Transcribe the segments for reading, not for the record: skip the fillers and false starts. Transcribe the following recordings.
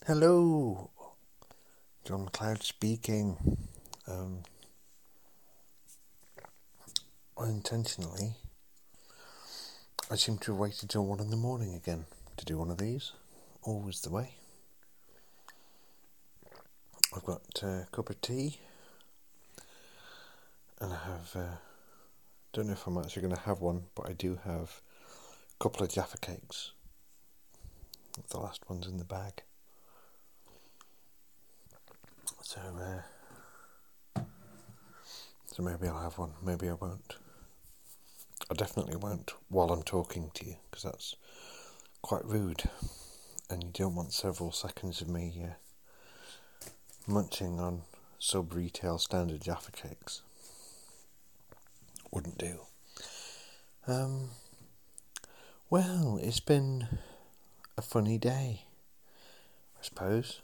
Hello, John McLeod speaking. Unintentionally, I seem to have waited till 1 a.m. again to do one of these. Always the way. I've got a cup of tea, and I have, don't know if I'm actually going to have one, but I do have a couple of Jaffa cakes. The last one's in the bag. So maybe I'll have one, maybe I won't. I definitely won't while I'm talking to you, because that's quite rude, and you don't want several seconds of me munching on sub-retail standard Jaffa cakes. Wouldn't do. Well, it's been a funny day, I suppose.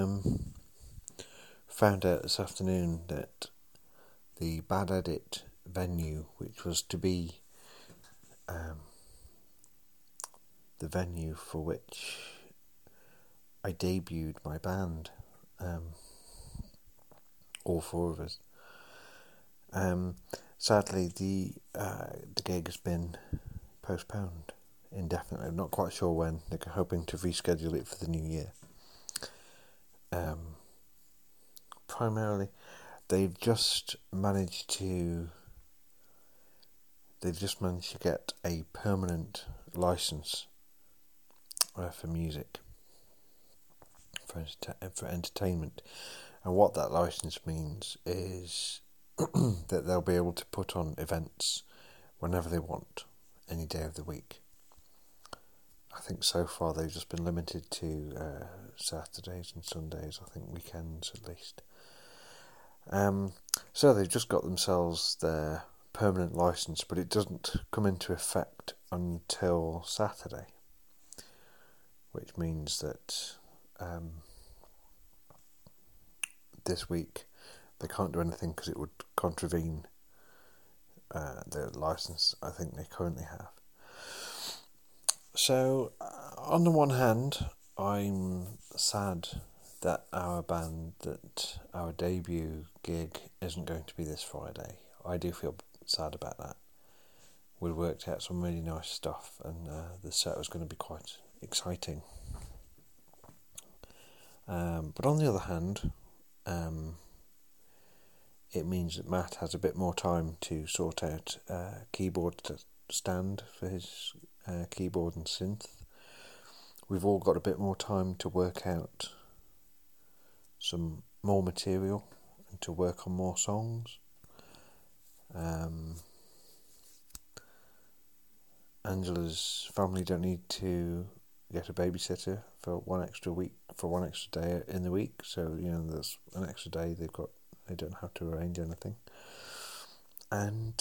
Found out this afternoon that the Bad Edit venue, which was to be the venue for which I debuted my band, all four of us. Sadly, the gig has been postponed indefinitely. I'm not quite sure when. They're hoping to reschedule it for the new year. Primarily, they've just managed to get a permanent license for music, for entertainment. And what that license means is that they'll be able to put on events whenever they want, any day of the week. I think so far they've just been limited to Saturdays and Sundays, I think weekends at least. So they've just got themselves their permanent license, but it doesn't come into effect until Saturday, which means that this week they can't do anything because it would contravene the license I think they currently have. So, on the one hand, I'm sad that our debut gig isn't going to be this Friday. I do feel sad about that. We worked out some really nice stuff, and the set was going to be quite exciting. But on the other hand, it means that Matt has a bit more time to sort out a keyboard stand for his keyboard and synth. We've all got a bit more time to work out some more material and to work on more songs. Angela's family don't need to get a babysitter for one extra day in the week, so there's an extra day they don't have to arrange anything. And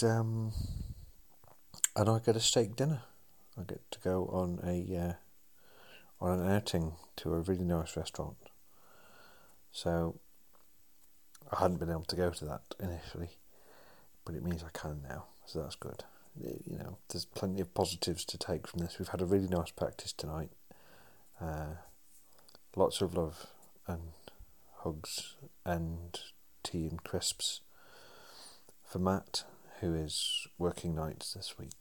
I get a steak dinner. I get to go on an outing to a really nice restaurant. So I hadn't been able to go to that initially, but it means I can now, so that's good. There's plenty of positives to take from this. We've had a really nice practice tonight. Lots of love and hugs and tea and crisps for Matt, who is working nights this week.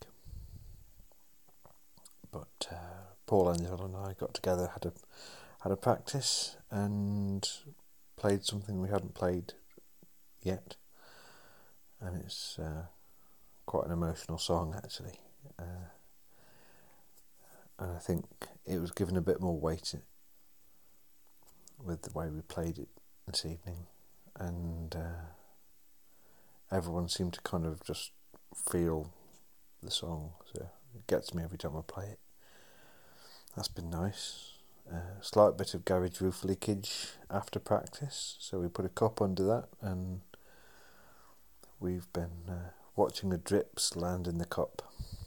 But Paul, Angela and I got together, had a practice and played something we hadn't played yet, and it's quite an emotional song actually, and I think it was given a bit more weight with the way we played it this evening, and everyone seemed to kind of just feel the song, so it gets me every time I play it. That's been nice. Slight bit of garage roof leakage after practice, so we put a cup under that, and we've been watching the drips land in the cup,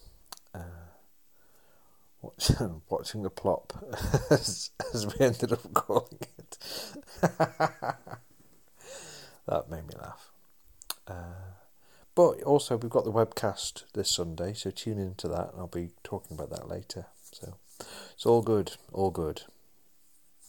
watching the plop, as we ended up calling it. That made me laugh. But also we've got the webcast this Sunday, so tune into that, and I'll be talking about that later. So it's all good.